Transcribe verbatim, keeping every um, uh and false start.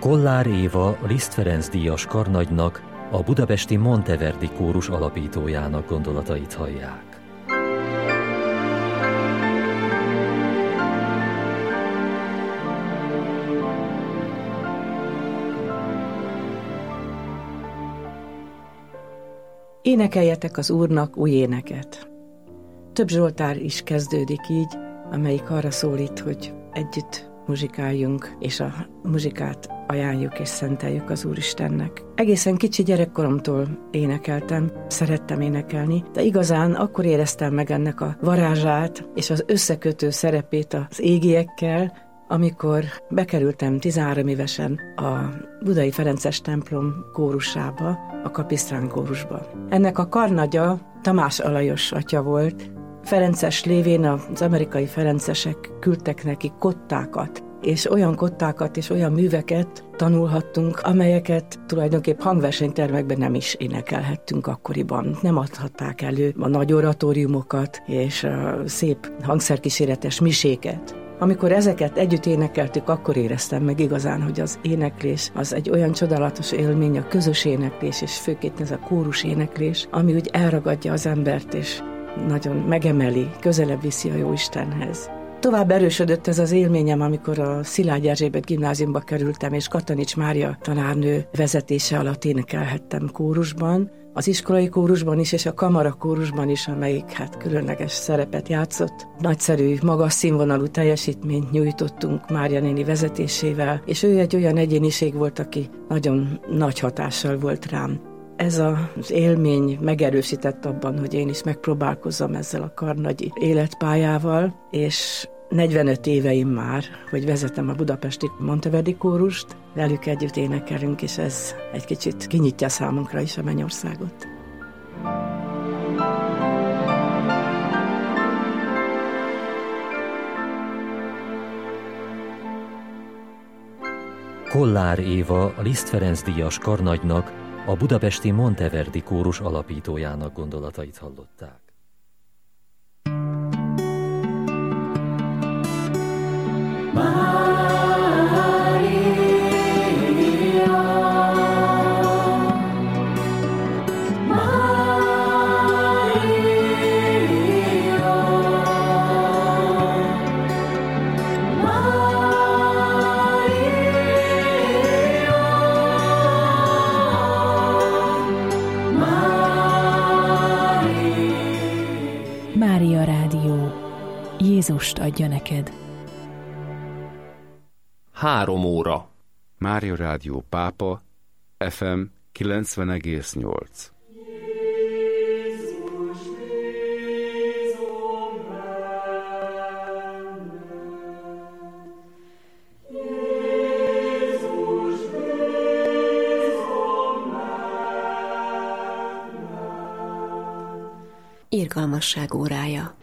Kollár Éva Liszt Ferenc díjas karnagynak, a budapesti Monteverdi kórus alapítójának gondolatait hallják. Énekeljetek az Úrnak új éneket. Több zsoltár is kezdődik így, amelyik arra szólít, hogy együtt muzsikáljunk, és a muzsikát ajánljuk és szenteljük az Úristennek. Egészen kicsi gyerekkoromtól énekeltem, szerettem énekelni, de igazán akkor éreztem meg ennek a varázsát és az összekötő szerepét az égiekkel, amikor bekerültem tizenhárom évesen a Budai Ferences templom kórusába, a Kapisztrán kórusba. Ennek a karnagya Tamás Alajos atya volt. Ferences lévén az amerikai ferencesek küldtek neki kottákat, és olyan kottákat és olyan műveket tanulhattunk, amelyeket tulajdonképp hangversenytermekben nem is énekelhettünk akkoriban. Nem adhatták elő a nagy oratóriumokat és a szép hangszerkíséretes miséket. Amikor ezeket együtt énekeltük, akkor éreztem meg igazán, hogy az éneklés az egy olyan csodálatos élmény, a közös éneklés, és főként ez a kórus éneklés, ami úgy elragadja az embert, és nagyon megemeli, közelebb viszi a Jóistenhez. Tovább erősödött ez az élményem, amikor a Szilágy Erzsébet gimnáziumba kerültem, és Katanics Mária tanárnő vezetése alatt énekelhettem kórusban, az iskolai kórusban is, és a kamara kórusban is, amelyik hát különleges szerepet játszott. Nagyszerű, magas színvonalú teljesítményt nyújtottunk Mária néni vezetésével, és ő egy olyan egyéniség volt, aki nagyon nagy hatással volt rám. Ez az élmény megerősített abban, hogy én is megpróbálkozzam ezzel a karnagyi életpályával, és negyvenöt éveim már, hogy vezetem a budapesti Monteverdi kórust, velük együtt énekelünk, és ez egy kicsit kinyitja számunkra is a mennyországot. Kollár Éva Liszt Ferenc díjas karnagynak, a budapesti Monteverdi kórus alapítójának gondolatait hallották. Mária Rádió. Jézust adja neked. Három óra. Mária Rádió Pápa, ef em kilencven egész nyolc. Irgalmasság órája.